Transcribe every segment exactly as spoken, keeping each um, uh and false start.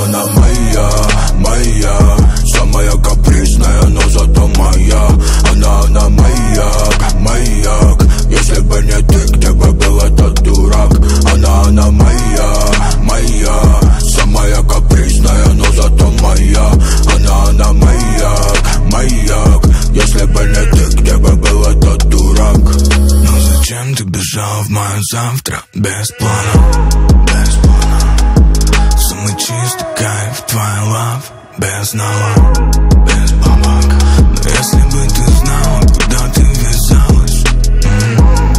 она моя, моя, самая капризная, но зато моя. Она, она маяк, маяк. Если бы не ты, где бы был этот дурак? Она, она моя, моя, самая капризная, но зато моя. Она, она маяк, маяк. Если бы не ты, где бы был этот дурак? Но зачем ты бежал в мое завтра без плана? Без плана. Самый чистый кайф, твоя лав, без налог, без бабок. Но если бы ты знала, куда ты ввязалась, м-м-м.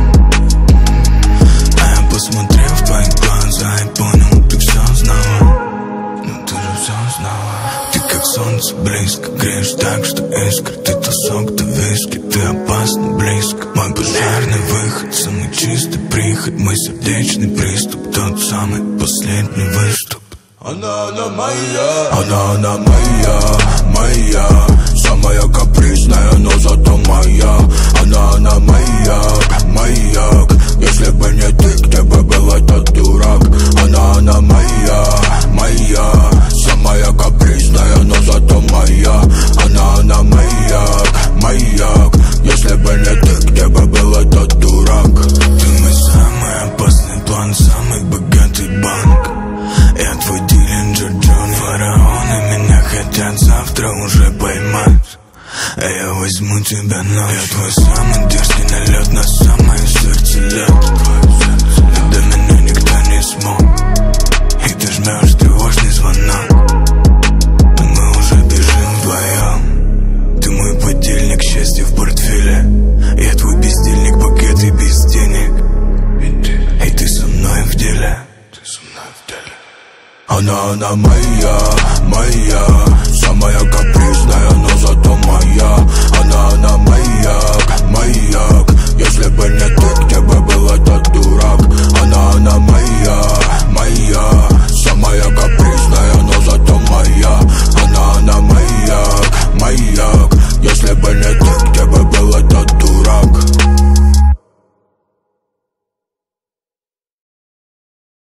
А я посмотрел в твои глаза и понял, ты все знала. Ну ты же все знала. Ты как солнце близко, греешь так, что искр. Ты то сок, то виски, ты опасно близко. Мой пожарный выход, самый чистый приход. Мой сердечный приступ, тот самый последний выступ. Она, она моя, она, она моя, моя, самая капризная, но зато моя. Она, она маяк, маяк. Если бы не ты, где бы был этот дурак? Она, она моя, моя, самая капризная, но зато моя. Она, она маяк, маяк. Если бы не ты, где бы был этот дурак? Ты мой самый опасный план, самый богатый банк. Я твой Диллинджер Джонни. Фараоны меня хотят завтра уже поймать, а я возьму тебя ночью. Я твой самый дерзкий налет на самое сердце лет. И до меня никто не смог. И ты жмешь тревожный звонок. Но мы уже бежим вдвоем. Ты мой подельник, счастье в портфеле. Я твой бездельник, пакет и без денег. И ты со мной в деле. Ты со мной в деле. Она, она моя, моя, самая капризная, но зато моя. Она, она маяк, маяк.